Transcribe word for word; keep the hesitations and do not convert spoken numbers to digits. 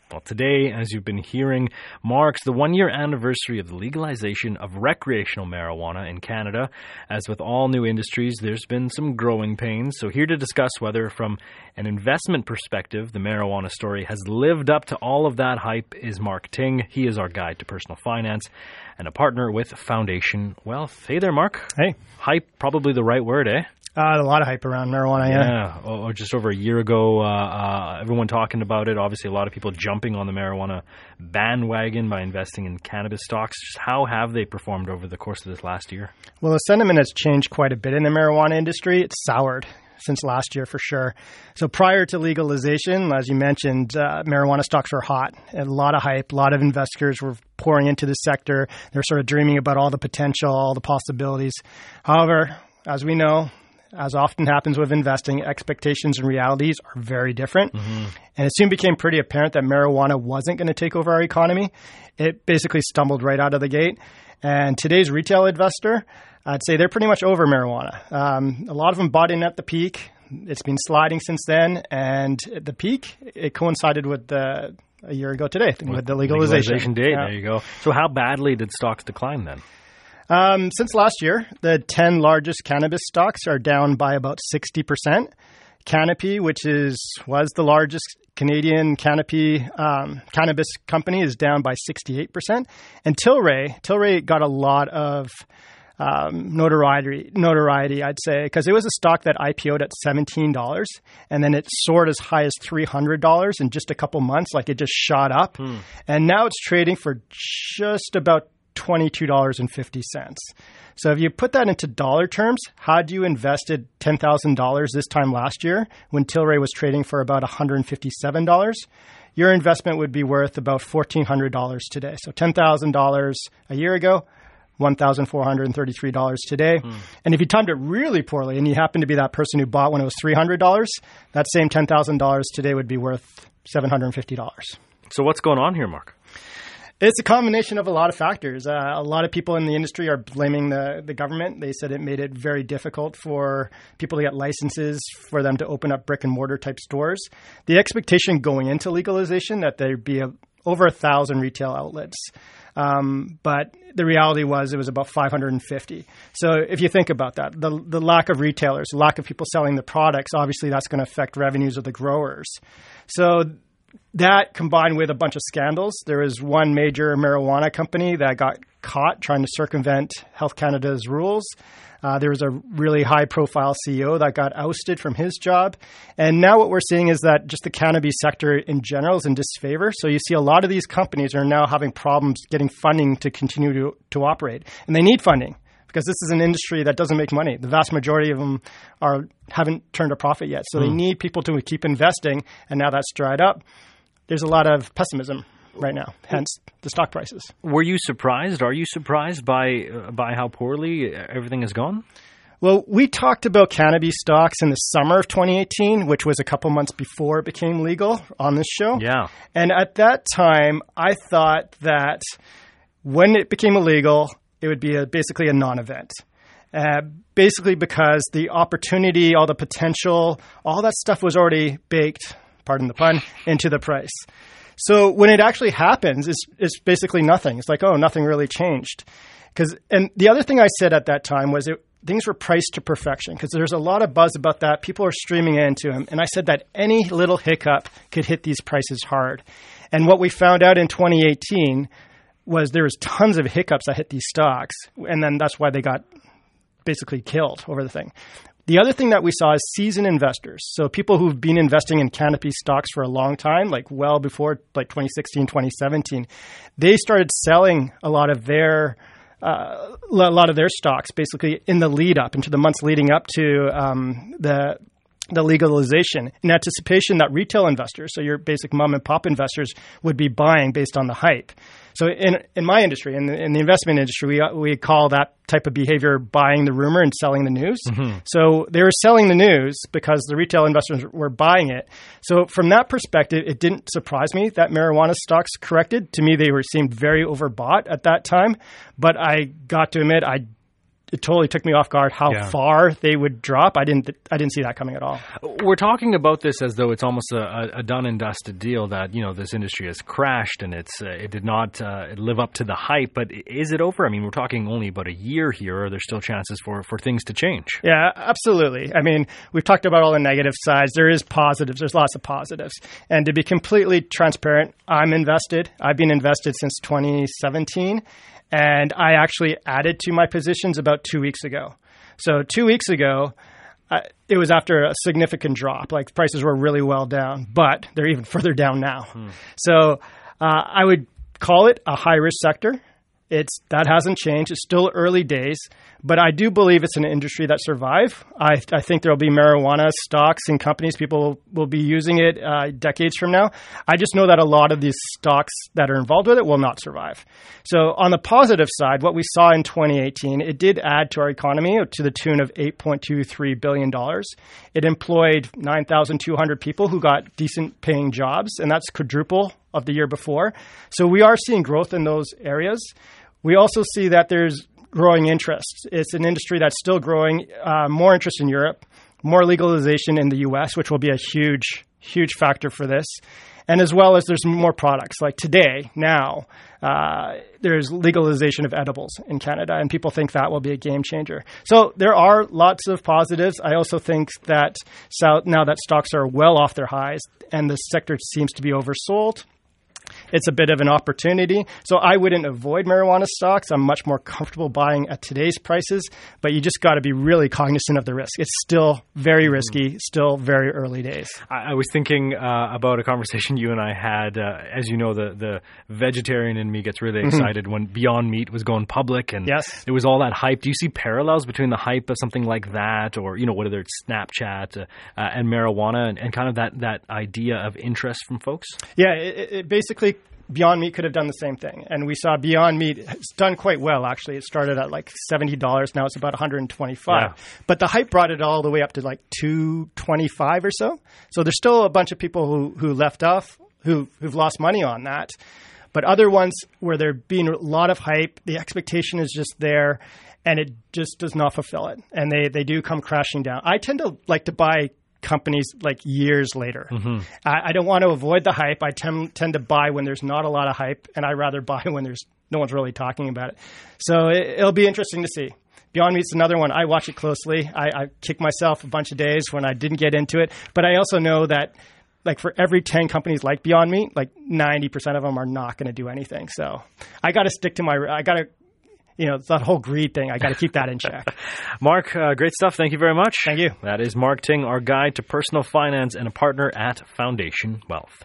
Well, today, as you've been hearing, marks the one-year anniversary of the legalization of recreational marijuana in Canada. As with all new industries, there's been some growing pains. So here to discuss whether, from an investment perspective, the marijuana story has lived up to all of that hype is Mark Ting. He is our guide to personal finance and a partner with Foundation Wealth. Hey there, Mark. Hey. Hype, probably the right word, eh? Uh, a lot of hype around marijuana, yeah. Yeah, or just over a year ago, uh, uh, everyone talking about it. Obviously, a lot of people jumping on the marijuana bandwagon by investing in cannabis stocks. Just how have they performed over the course of this last year? Well, the sentiment has changed quite a bit in the marijuana industry. It's soured since last year for sure. So prior to legalization, as you mentioned, uh, marijuana stocks were hot. A lot of hype. A lot of investors were pouring into the sector. They were sort of dreaming about all the potential, all the possibilities. However, as we know, as often happens with investing, expectations and realities are very different. Mm-hmm. And it soon became pretty apparent that marijuana wasn't going to take over our economy. It basically stumbled right out of the gate. And today's retail investor, I'd say they're pretty much over marijuana. Um, a lot of them bought in at the peak. It's been sliding since then. And at the peak, it coincided with the, a year ago today with, with the legalization. Legalization date, yeah. There you go. So how badly did stocks decline then? Um, since last year, the ten largest cannabis stocks are down by about sixty percent. Canopy, which is was the largest Canadian canopy um, cannabis company, is down by sixty-eight percent. And Tilray, Tilray got a lot of um, notoriety, notoriety, I'd say, because it was a stock that I P O'd at seventeen dollars, and then it soared as high as three hundred dollars in just a couple months. Like, it just shot up. Hmm. And now it's trading for just about twenty-two dollars and fifty cents. So if you put that into dollar terms, had you invested ten thousand dollars this time last year when Tilray was trading for about one hundred fifty-seven dollars, your investment would be worth about one thousand four hundred dollars today. So ten thousand dollars a year ago, one thousand four hundred thirty-three dollars today. Mm. And if you timed it really poorly and you happen to be that person who bought when it was three hundred dollars, that same ten thousand dollars today would be worth seven hundred fifty dollars. So what's going on here, Mark? It's a combination of a lot of factors. Uh, a lot of people in the industry are blaming the, the government. They said it made it very difficult for people to get licenses, for them to open up brick and mortar type stores. The expectation going into legalization that there'd be a, over a thousand retail outlets. Um, but the reality was it was about five hundred fifty. So if you think about that, the, the lack of retailers, the lack of people selling the products, obviously that's going to affect revenues of the growers. So that combined with a bunch of scandals. There was one major marijuana company that got caught trying to circumvent Health Canada's rules. Uh, there was a really high-profile C E O that got ousted from his job. And now what we're seeing is that just the cannabis sector in general is in disfavor. So you see a lot of these companies are now having problems getting funding to continue to, to operate. And they need funding because this is an industry that doesn't make money. The vast majority of them are haven't turned a profit yet. So mm. they need people to keep investing, and now that's dried up. There's a lot of pessimism right now, hence the stock prices. Were you surprised? Are you surprised by uh, by how poorly everything has gone? Well, we talked about cannabis stocks in the summer of twenty eighteen, which was a couple months before it became legal on this show. Yeah. And at that time, I thought that when it became illegal, it would be a, basically a non-event. Uh, basically because the opportunity, all the potential, all that stuff was already baked, pardon the pun, into the price. So when it actually happens, it's, it's basically nothing. It's like, oh, nothing really changed. Because and the other thing I said at that time was it, things were priced to perfection because there's a lot of buzz about that. People are streaming into them. And I said that any little hiccup could hit these prices hard. And what we found out in twenty eighteen was there was tons of hiccups that hit these stocks. And then that's why they got basically killed over the thing. The other thing that we saw is seasoned investors. So people who've been investing in canopy stocks for a long time, like well before like twenty sixteen, twenty seventeen, they started selling a lot of their uh, a lot of their stocks basically in the lead up, into the months leading up to um, the the legalization in anticipation that retail investors, so your basic mom and pop investors, would be buying based on the hype. So in in my industry, in the, in the investment industry, we we call that type of behavior buying the rumor and selling the news. Mm-hmm. So they were selling the news because the retail investors were buying it. So from that perspective, it didn't surprise me that marijuana stocks corrected. To me, they were seemed very overbought at that time. But I got to admit, I it totally took me off guard how Yeah. far they would drop. I didn't I didn't see that coming at all. We're talking about this as though it's almost a, a done and dusted deal that, you know, this industry has crashed and it's uh, it did not uh, live up to the hype. But is it over? I mean, we're talking only about a year here. Or are there still chances for, for things to change? Yeah, absolutely. I mean, we've talked about all the negative sides. There is positives. There's lots of positives. And to be completely transparent, I'm invested. I've been invested since twenty seventeen. And I actually added to my positions about two weeks ago. So two weeks ago, uh, it was after a significant drop. Like prices were really well down, but they're even further down now. Hmm. So uh, I would call it a high-risk sector. It's that hasn't changed. It's still early days, but I do believe it's an industry that survive. I, I think there will be marijuana stocks and companies. People will, will be using it uh, decades from now. I just know that a lot of these stocks that are involved with it will not survive. So on the positive side, what we saw in twenty eighteen, it did add to our economy to the tune of eight point two three billion dollars. It employed nine thousand two hundred people who got decent paying jobs, and that's quadruple of the year before. So we are seeing growth in those areas. We also see that there's growing interest. It's an industry that's still growing, uh, more interest in Europe, more legalization in the U S, which will be a huge, huge factor for this. And as well as there's more products. Like today, now, uh, there's legalization of edibles in Canada, and people think that will be a game changer. So there are lots of positives. I also think that so now that stocks are well off their highs and the sector seems to be oversold, it's a bit of an opportunity. So I wouldn't avoid marijuana stocks. I'm much more comfortable buying at today's prices, but you just got to be really cognizant of the risk. It's still very risky, still very early days. I, I was thinking uh, about a conversation you and I had. Uh, as you know, the, the vegetarian in me gets really excited mm-hmm. when Beyond Meat was going public and yes. there was all that hype. Do you see parallels between the hype of something like that or, you know, whether it's Snapchat uh, uh, and marijuana and, and kind of that, that idea of interest from folks? Yeah, it, it basically Beyond Meat could have done the same thing. And we saw Beyond Meat, it's done quite well, actually. It started at like seventy dollars. Now it's about one hundred twenty-five dollars. Yeah. But the hype brought it all the way up to like two hundred twenty-five dollars or so. So there's still a bunch of people who, who left off, who, who've lost money on that. But other ones where there being a lot of hype, the expectation is just there, and it just does not fulfill it. And they, they do come crashing down. I tend to like to buy companies like years later. Mm-hmm. I, I don't want to avoid the hype. I tend, tend to buy when there's not a lot of hype, and I rather buy when there's no one's really talking about it. So it, it'll be interesting to see. Beyond Meat's another one. I watch it closely. I, I kick myself a bunch of days when I didn't get into it, but I also know that like for every ten companies like Beyond Meat, like ninety percent of them are not going to do anything. So I got to stick to my, I got to, you know, that whole greed thing. I got to keep that in check. Mark, uh, great stuff. Thank you very much. Thank you. That is Mark Ting, our guide to personal finance and a partner at Foundation Wealth.